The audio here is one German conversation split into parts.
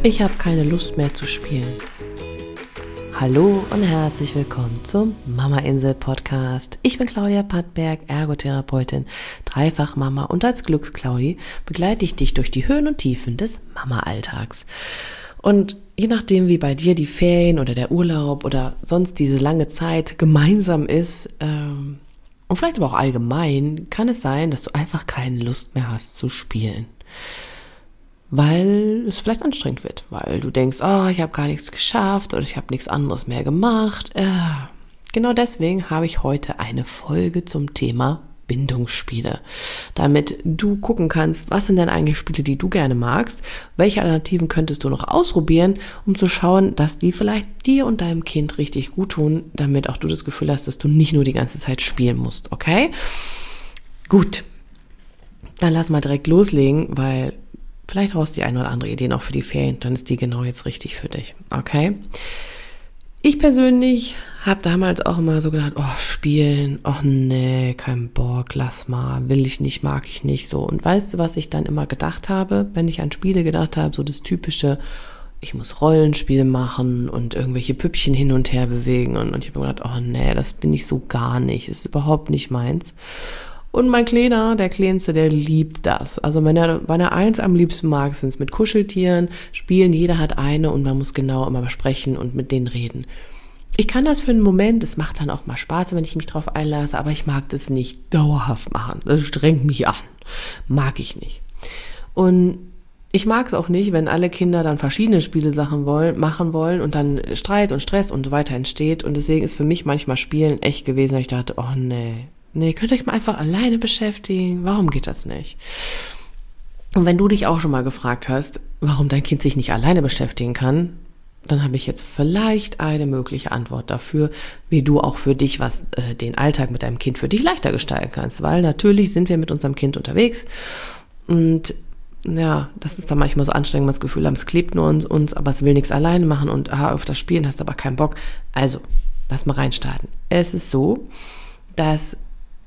Ich habe keine Lust mehr zu spielen. Hallo und herzlich willkommen zum Mama-Insel-Podcast. Ich bin Claudia Pattberg, Ergotherapeutin, Dreifach-Mama und als Glücks-Claudi begleite ich dich durch die Höhen und Tiefen des Mama-Alltags. Und je nachdem, wie bei dir die Ferien oder der Urlaub oder sonst diese lange Zeit gemeinsam ist, und vielleicht aber auch allgemein, kann es sein, dass du einfach keine Lust mehr hast zu spielen. Weil es vielleicht anstrengend wird, weil du denkst, ich habe gar nichts geschafft oder ich habe nichts anderes mehr gemacht. Genau deswegen habe ich heute eine Folge zum Thema Bindungsspiele, damit du gucken kannst, was sind denn eigentlich Spiele, die du gerne magst, welche Alternativen könntest du noch ausprobieren, um zu schauen, dass die vielleicht dir und deinem Kind richtig gut tun, damit auch du das Gefühl hast, dass du nicht nur die ganze Zeit spielen musst, okay? Gut, dann lass mal direkt loslegen, weil vielleicht brauchst du die eine oder andere Idee noch für die Ferien, dann ist die genau jetzt richtig für dich, okay? Ich persönlich habe damals auch immer so gedacht, spielen, nee, kein Bock, lass mal, will ich nicht, mag ich nicht so. Und weißt du, was ich dann immer gedacht habe, wenn ich an Spiele gedacht habe, so das typische, ich muss Rollenspiel machen und irgendwelche Püppchen hin und her bewegen und ich habe mir gedacht, nee, das bin ich so gar nicht, ist überhaupt nicht meins. Und mein Kleiner, der Kleinste, der liebt das. Also wenn er eins am liebsten mag, sind es mit Kuscheltieren, spielen, jeder hat eine und man muss genau immer besprechen und mit denen reden. Ich kann das für einen Moment, es macht dann auch mal Spaß, wenn ich mich drauf einlasse, aber ich mag das nicht dauerhaft machen. Das strengt mich an. Mag ich nicht. Und ich mag es auch nicht, wenn alle Kinder dann verschiedene machen wollen und dann Streit und Stress und so weiter entsteht. Und deswegen ist für mich manchmal Spielen echt gewesen, weil ich dachte, nee, könnt ihr euch mal einfach alleine beschäftigen? Warum geht das nicht? Und wenn du dich auch schon mal gefragt hast, warum dein Kind sich nicht alleine beschäftigen kann, dann habe ich jetzt vielleicht eine mögliche Antwort dafür, wie du auch für dich den Alltag mit deinem Kind für dich leichter gestalten kannst. Weil natürlich sind wir mit unserem Kind unterwegs und ja, das ist dann manchmal so anstrengend, wenn wir das Gefühl haben, es klebt nur uns, aber es will nichts alleine machen und auf das Spielen hast du aber keinen Bock. Also, lass mal reinstarten. Es ist so, dass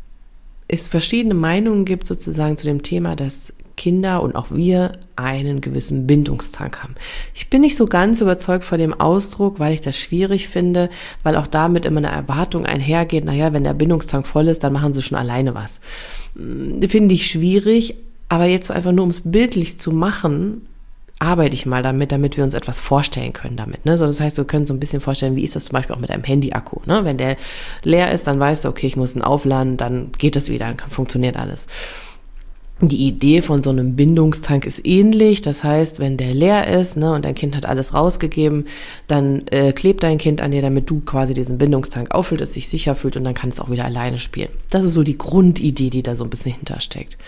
es verschiedene Meinungen gibt sozusagen zu dem Thema, dass Kinder und auch wir einen gewissen Bindungstank haben. Ich bin nicht so ganz überzeugt von dem Ausdruck, weil ich das schwierig finde, weil auch damit immer eine Erwartung einhergeht, wenn der Bindungstank voll ist, dann machen sie schon alleine was. Finde ich schwierig, aber jetzt einfach nur, um es bildlich zu machen, arbeite ich mal damit wir uns etwas vorstellen können damit. Ne? So, das heißt, wir können so ein bisschen vorstellen, wie ist das zum Beispiel auch mit einem Handy-Akku. Ne? Wenn der leer ist, dann weißt du, okay, ich muss ihn aufladen, dann geht das wieder, dann funktioniert alles. Die Idee von so einem Bindungstank ist ähnlich. Das heißt, wenn der leer ist, und dein Kind hat alles rausgegeben, dann klebt dein Kind an dir, damit du quasi diesen Bindungstank auffüllst, es sich sicher fühlt und dann kann es auch wieder alleine spielen. Das ist so die Grundidee, die da so ein bisschen hintersteckt.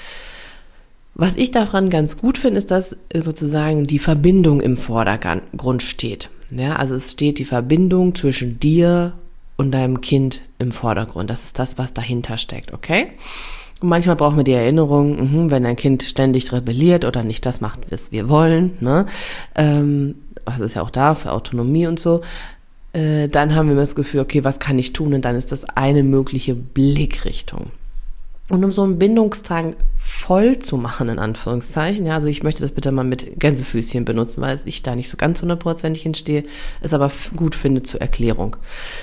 Was ich daran ganz gut finde, ist, dass sozusagen die Verbindung im Vordergrund steht. Ja, also es steht die Verbindung zwischen dir und deinem Kind im Vordergrund. Das ist das, was dahinter steckt, okay? Und manchmal brauchen wir die Erinnerung, wenn dein Kind ständig rebelliert oder nicht das macht, was wir wollen, das ist ja auch da für Autonomie und so, dann haben wir das Gefühl, okay, was kann ich tun? Und dann ist das eine mögliche Blickrichtung. Und um so einen Bindungstank voll zu machen, in Anführungszeichen, also ich möchte das bitte mal mit Gänsefüßchen benutzen, weil ich da nicht so ganz 100% hinstehe, es aber gut finde zur Erklärung.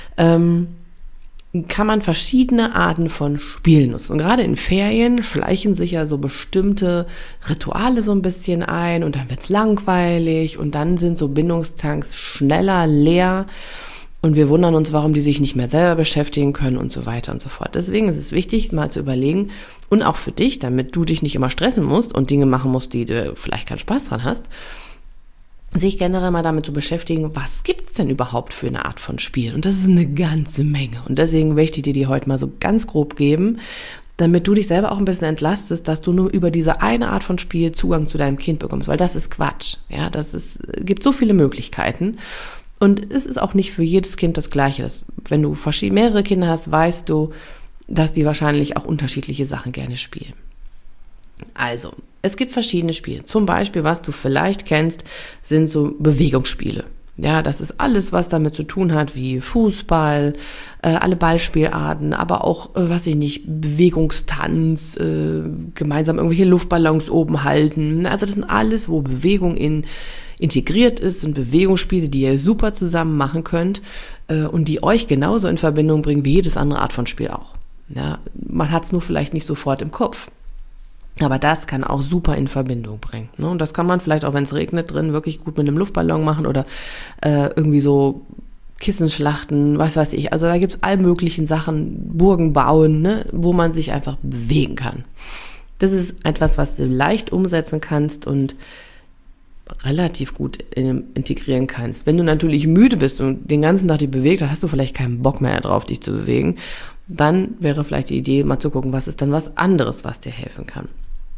Kann man verschiedene Arten von Spielen nutzen. Und gerade in Ferien schleichen sich ja so bestimmte Rituale so ein bisschen ein und dann wird's langweilig und dann sind so Bindungstanks schneller leer. Und wir wundern uns, warum die sich nicht mehr selber beschäftigen können und so weiter und so fort. Deswegen ist es wichtig, mal zu überlegen und auch für dich, damit du dich nicht immer stressen musst und Dinge machen musst, die du vielleicht keinen Spaß dran hast, sich generell mal damit zu beschäftigen, was gibt's denn überhaupt für eine Art von Spiel? Und das ist eine ganze Menge. Und deswegen möchte ich dir die heute mal so ganz grob geben, damit du dich selber auch ein bisschen entlastest, dass du nur über diese eine Art von Spiel Zugang zu deinem Kind bekommst, weil das ist Quatsch. Ja, gibt so viele Möglichkeiten. Und es ist auch nicht für jedes Kind das Gleiche. Wenn du mehrere Kinder hast, weißt du, dass die wahrscheinlich auch unterschiedliche Sachen gerne spielen. Also, es gibt verschiedene Spiele. Zum Beispiel, was du vielleicht kennst, sind so Bewegungsspiele. Ja, das ist alles, was damit zu tun hat, wie Fußball, alle Ballspielarten, aber auch, Bewegungstanz, gemeinsam irgendwelche Luftballons oben halten. Also das sind alles, wo Bewegung integriert ist, sind Bewegungsspiele, die ihr super zusammen machen könnt und die euch genauso in Verbindung bringen wie jedes andere Art von Spiel auch. Ja, man hat es nur vielleicht nicht sofort im Kopf. Aber das kann auch super in Verbindung bringen. Ne? Und das kann man vielleicht auch, wenn es regnet, drin wirklich gut mit einem Luftballon machen oder irgendwie so Kissenschlachten, was weiß ich. Also da gibt's all möglichen Sachen, Burgen bauen, ne? Wo man sich einfach bewegen kann. Das ist etwas, was du leicht umsetzen kannst und relativ gut integrieren kannst. Wenn du natürlich müde bist und den ganzen Tag dich bewegt, dann hast du vielleicht keinen Bock mehr darauf, dich zu bewegen. Dann wäre vielleicht die Idee, mal zu gucken, was ist dann was anderes, was dir helfen kann.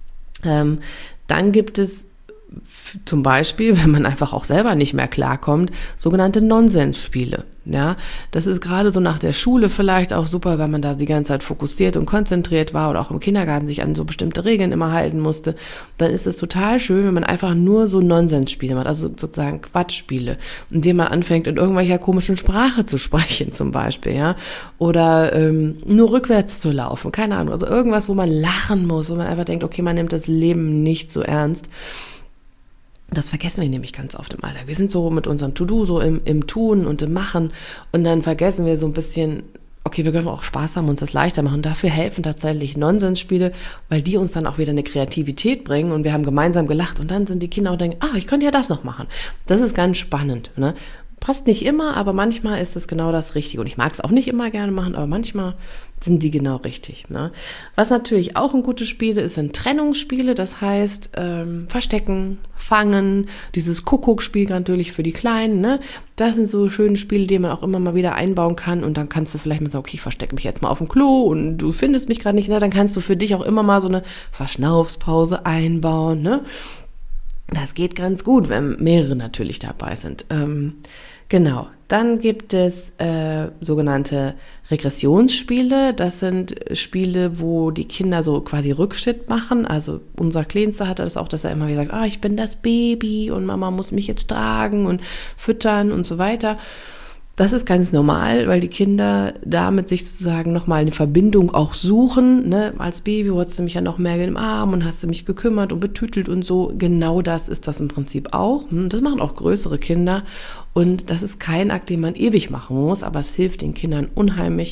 Dann gibt es zum Beispiel, wenn man einfach auch selber nicht mehr klarkommt, sogenannte Nonsensspiele. Ja, das ist gerade so nach der Schule vielleicht auch super, weil man da die ganze Zeit fokussiert und konzentriert war oder auch im Kindergarten sich an so bestimmte Regeln immer halten musste. Dann ist es total schön, wenn man einfach nur so Nonsensspiele macht, also sozusagen Quatschspiele, indem man anfängt, in irgendwelcher komischen Sprache zu sprechen zum Beispiel, ja, oder nur rückwärts zu laufen, keine Ahnung, also irgendwas, wo man lachen muss, wo man einfach denkt, okay, man nimmt das Leben nicht so ernst. Das vergessen wir nämlich ganz oft im Alltag. Wir sind so mit unserem To-Do so im Tun und im Machen und dann vergessen wir so ein bisschen, okay, wir können auch Spaß haben, uns das leichter machen. Dafür helfen tatsächlich Nonsensspiele, weil die uns dann auch wieder eine Kreativität bringen und wir haben gemeinsam gelacht und dann sind die Kinder auch denken, ich könnte ja das noch machen. Das ist ganz spannend, ne? Passt nicht immer, aber manchmal ist es genau das Richtige. Und ich mag es auch nicht immer gerne machen, aber manchmal sind die genau richtig. Ne? Was natürlich auch ein gutes Spiel ist, sind Trennungsspiele. Das heißt, Verstecken, Fangen, dieses Kuckuckspiel natürlich für die Kleinen. Ne? Das sind so schöne Spiele, die man auch immer mal wieder einbauen kann. Und dann kannst du vielleicht mal sagen, okay, ich verstecke mich jetzt mal auf dem Klo und du findest mich gerade nicht. Ne? Dann kannst du für dich auch immer mal so eine Verschnaufspause einbauen. Ne? Das geht ganz gut, wenn mehrere natürlich dabei sind. Genau, dann gibt es sogenannte Regressionsspiele. Das sind Spiele, wo die Kinder so quasi Rückschritt machen. Also unser Kleinster hatte das auch, dass er immer wieder sagt, ich bin das Baby und Mama muss mich jetzt tragen und füttern und so weiter. Das ist ganz normal, weil die Kinder damit sich sozusagen nochmal eine Verbindung auch suchen. Ne? Als Baby hattest du mich ja noch mehr im Arm und hast du mich gekümmert und betütelt und so. Genau das ist das im Prinzip auch. Das machen auch größere Kinder. Und das ist kein Akt, den man ewig machen muss, aber es hilft den Kindern unheimlich,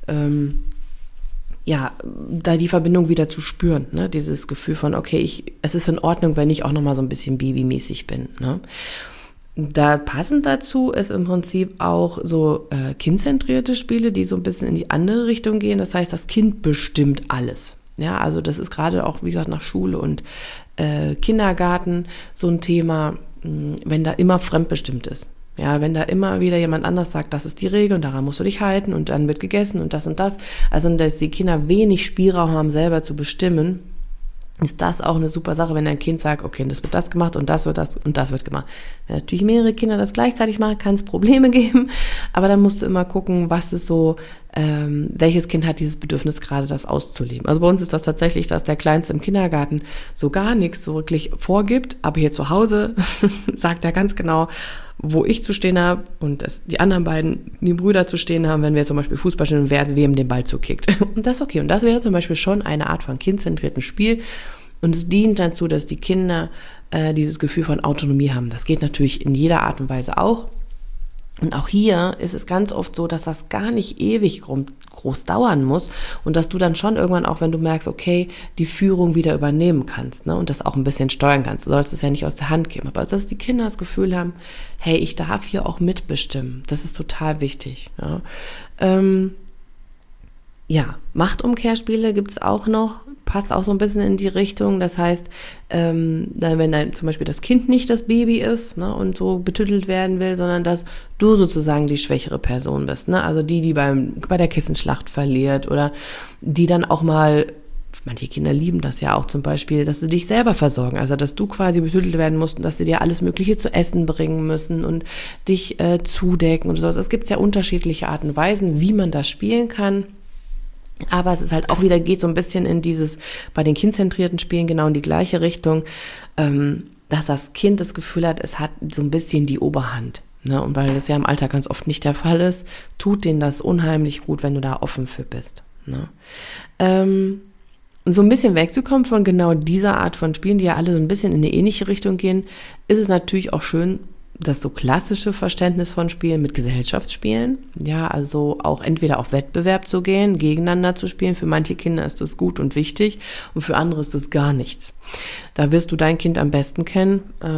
da die Verbindung wieder zu spüren. Ne? Dieses Gefühl von, okay, es ist in Ordnung, wenn ich auch nochmal so ein bisschen babymäßig bin. Ne? Da passend dazu ist im Prinzip auch so kindzentrierte Spiele, die so ein bisschen in die andere Richtung gehen. Das heißt, das Kind bestimmt alles. Ja, also das ist gerade auch, wie gesagt, nach Schule und Kindergarten so ein Thema, wenn da immer fremdbestimmt ist. Ja, wenn da immer wieder jemand anders sagt, das ist die Regel und daran musst du dich halten und dann wird gegessen und das und das. Also, dass die Kinder wenig Spielraum haben, selber zu bestimmen, ist das auch eine super Sache, wenn ein Kind sagt, okay, das wird das gemacht und das wird das und das wird gemacht. Wenn natürlich mehrere Kinder das gleichzeitig machen, kann es Probleme geben, aber dann musst du immer gucken, was ist so, welches Kind hat dieses Bedürfnis gerade, das auszuleben. Also bei uns ist das tatsächlich, dass der Kleinste im Kindergarten so gar nichts so wirklich vorgibt, aber hier zu Hause sagt er ganz genau, wo ich zu stehen habe und die anderen beiden, die Brüder zu stehen haben, wenn wir zum Beispiel Fußball spielen und wer wem den Ball zukickt. Und das ist okay. Und das wäre zum Beispiel schon eine Art von kindzentrierten Spiel. Und es dient dazu, dass die Kinder dieses Gefühl von Autonomie haben. Das geht natürlich in jeder Art und Weise auch. Und auch hier ist es ganz oft so, dass das gar nicht ewig groß dauern muss und dass du dann schon irgendwann auch, wenn du merkst, okay, die Führung wieder übernehmen kannst, ne, und das auch ein bisschen steuern kannst. Du sollst es ja nicht aus der Hand geben, aber dass die Kinder das Gefühl haben, hey, ich darf hier auch mitbestimmen. Das ist total wichtig. Ja. Machtumkehrspiele gibt's auch noch, passt auch so ein bisschen in die Richtung. Das heißt, wenn dann zum Beispiel das Kind nicht das Baby ist, ne, und so betüttelt werden will, sondern dass du sozusagen die schwächere Person bist. Ne? Also die bei der Kissenschlacht verliert oder die dann auch mal, manche Kinder lieben das ja auch zum Beispiel, dass sie dich selber versorgen. Also dass du quasi betüttelt werden musst und dass sie dir alles Mögliche zu essen bringen müssen und dich zudecken und sowas. Es gibt ja unterschiedliche Arten und Weisen, wie man das spielen kann. Aber es ist halt auch wieder, geht so ein bisschen in dieses, bei den kindzentrierten Spielen genau in die gleiche Richtung, dass das Kind das Gefühl hat, es hat so ein bisschen die Oberhand. Ne? Und weil das ja im Alltag ganz oft nicht der Fall ist, tut denen das unheimlich gut, wenn du da offen für bist. Ne? So ein bisschen wegzukommen von genau dieser Art von Spielen, die ja alle so ein bisschen in eine ähnliche Richtung gehen, ist es natürlich auch schön, das so klassische Verständnis von Spielen mit Gesellschaftsspielen, ja, also auch entweder auf Wettbewerb zu gehen, gegeneinander zu spielen. Für manche Kinder ist das gut und wichtig und für andere ist das gar nichts. Da wirst du dein Kind am besten kennen.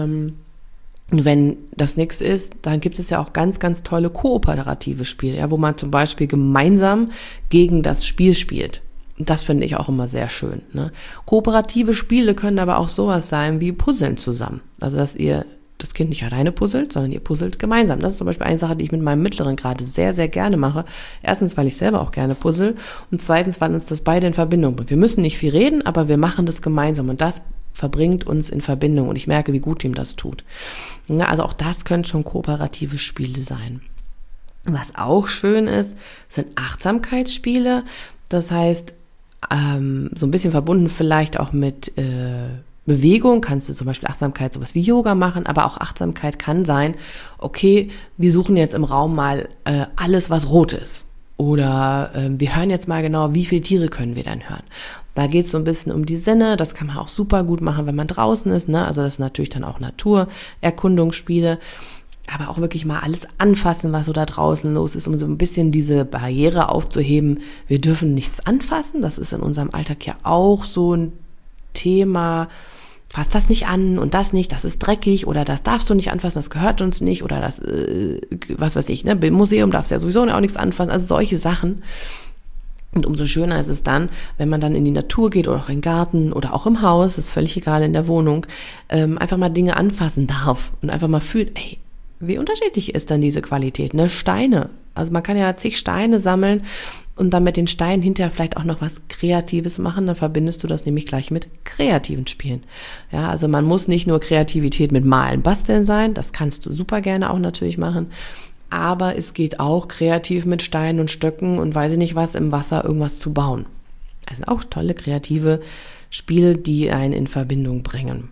Wenn das nichts ist, dann gibt es ja auch ganz, ganz tolle kooperative Spiele, ja, wo man zum Beispiel gemeinsam gegen das Spiel spielt. Das finde ich auch immer sehr schön. Ne? Kooperative Spiele können aber auch sowas sein wie Puzzeln zusammen. Also, dass ihr das Kind nicht alleine puzzelt, sondern ihr puzzelt gemeinsam. Das ist zum Beispiel eine Sache, die ich mit meinem Mittleren gerade sehr, sehr gerne mache. Erstens, weil ich selber auch gerne puzzle und zweitens, weil uns das beide in Verbindung bringt. Wir müssen nicht viel reden, aber wir machen das gemeinsam und das verbringt uns in Verbindung und ich merke, wie gut ihm das tut. Ja, also auch das können schon kooperative Spiele sein. Was auch schön ist, sind Achtsamkeitsspiele. Das heißt, so ein bisschen verbunden vielleicht auch mit Bewegung, kannst du zum Beispiel Achtsamkeit sowas wie Yoga machen, aber auch Achtsamkeit kann sein, okay, wir suchen jetzt im Raum mal alles, was rot ist. Oder wir hören jetzt mal genau, wie viele Tiere können wir dann hören. Da geht es so ein bisschen um die Sinne, das kann man auch super gut machen, wenn man draußen ist, ne? Also das ist natürlich dann auch Naturerkundungsspiele, aber auch wirklich mal alles anfassen, was so da draußen los ist, um so ein bisschen diese Barriere aufzuheben. Wir dürfen nichts anfassen, das ist in unserem Alltag ja auch so ein Thema. Fass das nicht an und das nicht, das ist dreckig oder das darfst du nicht anfassen, das gehört uns nicht oder das, was weiß ich, ne, im Museum darfst du ja sowieso auch nichts anfassen, also solche Sachen. Und umso schöner ist es dann, wenn man dann in die Natur geht oder auch in den Garten oder auch im Haus, ist völlig egal, in der Wohnung, einfach mal Dinge anfassen darf und einfach mal fühlt, ey, wie unterschiedlich ist dann diese Qualität, ne, Steine. Also man kann ja zig Steine sammeln und dann mit den Steinen hinterher vielleicht auch noch was Kreatives machen, dann verbindest du das nämlich gleich mit kreativen Spielen. Ja, also man muss nicht nur Kreativität mit Malen, Basteln sein, das kannst du super gerne auch natürlich machen, aber es geht auch kreativ mit Steinen und Stöcken und weiß ich nicht was, im Wasser irgendwas zu bauen. Das sind auch tolle kreative Spiele, die einen in Verbindung bringen.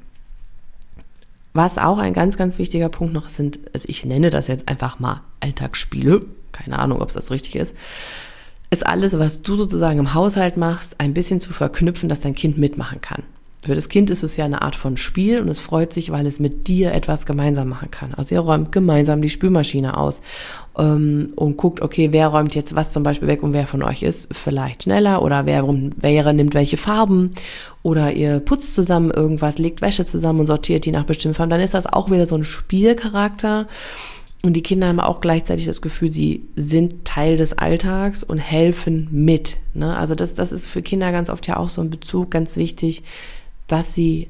Was auch ein ganz, ganz wichtiger Punkt noch sind, also ich nenne das jetzt einfach mal Alltagsspiele, keine Ahnung, ob es das richtig ist alles, was du sozusagen im Haushalt machst, ein bisschen zu verknüpfen, dass dein Kind mitmachen kann. Für das Kind ist es ja eine Art von Spiel und es freut sich, weil es mit dir etwas gemeinsam machen kann. Also ihr räumt gemeinsam die Spülmaschine aus und guckt, okay, wer räumt jetzt was zum Beispiel weg und wer von euch ist vielleicht schneller oder wer nimmt welche Farben oder ihr putzt zusammen irgendwas, legt Wäsche zusammen und sortiert die nach bestimmten Farben. Dann ist das auch wieder so ein Spielcharakter. Und die Kinder haben auch gleichzeitig das Gefühl, sie sind Teil des Alltags und helfen mit. Ne? Also das ist für Kinder ganz oft ja auch so ein Bezug, ganz wichtig, dass sie,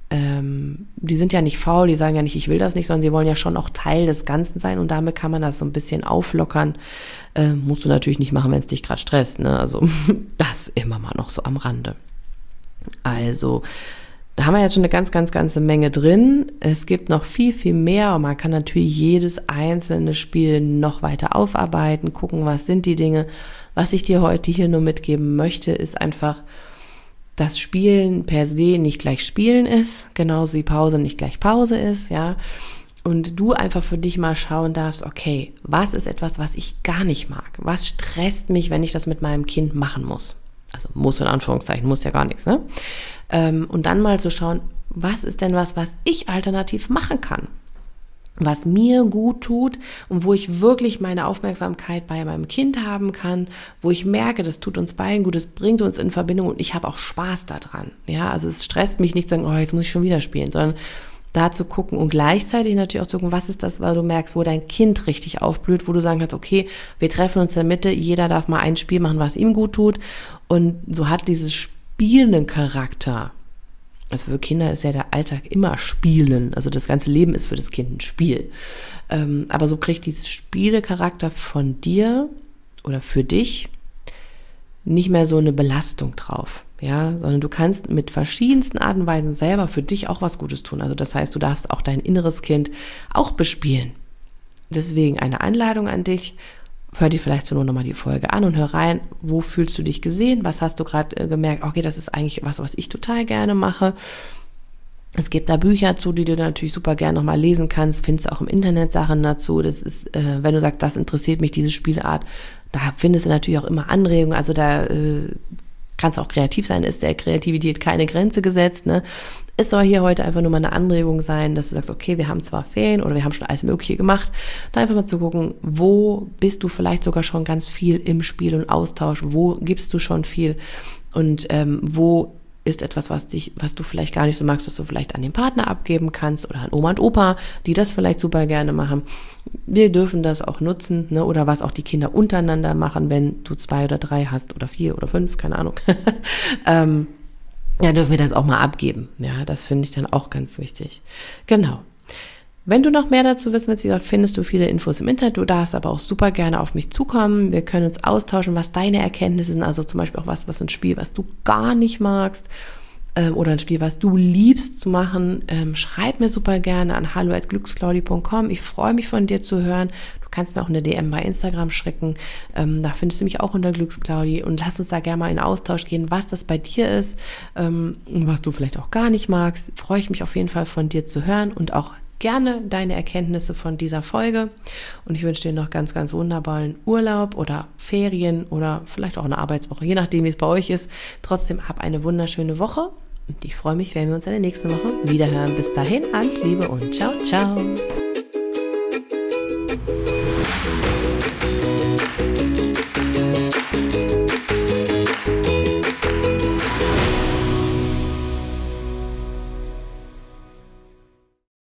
die sind ja nicht faul, die sagen ja nicht, ich will das nicht, sondern sie wollen ja schon auch Teil des Ganzen sein und damit kann man das so ein bisschen auflockern. Musst du natürlich nicht machen, wenn es dich gerade stresst. Ne? Also das immer mal noch so am Rande. Also da haben wir jetzt schon eine ganze Menge drin. Es gibt noch viel, viel mehr und man kann natürlich jedes einzelne Spiel noch weiter aufarbeiten, gucken, was sind die Dinge. Was ich dir heute hier nur mitgeben möchte, ist einfach, dass Spielen per se nicht gleich Spielen ist, genauso wie Pause nicht gleich Pause ist, ja. Und du einfach für dich mal schauen darfst, okay, was ist etwas, was ich gar nicht mag? Was stresst mich, wenn ich das mit meinem Kind machen muss? Also muss in Anführungszeichen, muss ja gar nichts, ne? Und dann mal zu schauen, was ist denn was ich alternativ machen kann? Was mir gut tut und wo ich wirklich meine Aufmerksamkeit bei meinem Kind haben kann, wo ich merke, das tut uns beiden gut, es bringt uns in Verbindung und ich habe auch Spaß daran. Ja, also es stresst mich nicht zu sagen, oh, jetzt muss ich schon wieder spielen, sondern da zu gucken und gleichzeitig natürlich auch zu gucken, was ist das, weil du merkst, wo dein Kind richtig aufblüht, wo du sagen kannst, okay, wir treffen uns in der Mitte, jeder darf mal ein Spiel machen, was ihm gut tut und so hat dieses spielenden Charakter. Also für Kinder ist ja der Alltag immer Spielen, also das ganze Leben ist für das Kind ein Spiel. Aber so kriegt dieses Spielecharakter von dir oder für dich nicht mehr so eine Belastung drauf, ja, sondern du kannst mit verschiedensten Arten und Weisen selber für dich auch was Gutes tun. Also das heißt, du darfst auch dein inneres Kind auch bespielen. Deswegen eine Einladung an dich. Hör dir vielleicht so nur nochmal die Folge an und hör rein, wo fühlst du dich gesehen, was hast du gerade gemerkt, okay, das ist eigentlich was ich total gerne mache Es gibt da Bücher zu, die du natürlich super gerne nochmal lesen kannst. Findest auch im Internet Sachen dazu. Das ist, wenn du sagst, das interessiert mich, diese Spielart, da findest du natürlich auch immer Anregungen. Also da kannst du auch kreativ sein. Ist der Kreativität keine Grenze gesetzt, ne? Es soll hier heute einfach nur mal eine Anregung sein, dass du sagst, okay, wir haben zwar Ferien oder wir haben schon alles Mögliche gemacht, da einfach mal zu gucken, wo bist du vielleicht sogar schon ganz viel im Spiel und Austausch, wo gibst du schon viel und wo ist etwas, was du vielleicht gar nicht so magst, dass du vielleicht an den Partner abgeben kannst oder an Oma und Opa, die das vielleicht super gerne machen. Wir dürfen das auch nutzen, ne? Oder was auch die Kinder untereinander machen, wenn du 2 oder 3 hast oder 4 oder 5, keine Ahnung. Ja, dürfen wir das auch mal abgeben. Ja, das finde ich dann auch ganz wichtig. Genau. Wenn du noch mehr dazu wissen willst, wie gesagt, findest du viele Infos im Internet. Du darfst aber auch super gerne auf mich zukommen. Wir können uns austauschen, was deine Erkenntnisse sind. Also zum Beispiel auch was ein Spiel, was du gar nicht magst oder ein Spiel, was du liebst zu machen. Schreib mir super gerne an hallo@glücksclaudi.com. Ich freue mich von dir zu hören. Du kannst mir auch eine DM bei Instagram schicken. Da findest du mich auch unter Glücksclaudi und lass uns da gerne mal in Austausch gehen, was das bei dir ist, was du vielleicht auch gar nicht magst. Freue ich mich auf jeden Fall von dir zu hören und auch gerne deine Erkenntnisse von dieser Folge. Und ich wünsche dir noch ganz, ganz wunderbaren Urlaub oder Ferien oder vielleicht auch eine Arbeitswoche, je nachdem, wie es bei euch ist. Trotzdem hab eine wunderschöne Woche und ich freue mich, wenn wir uns in der nächsten Woche wiederhören. Bis dahin, alles Liebe und ciao, ciao.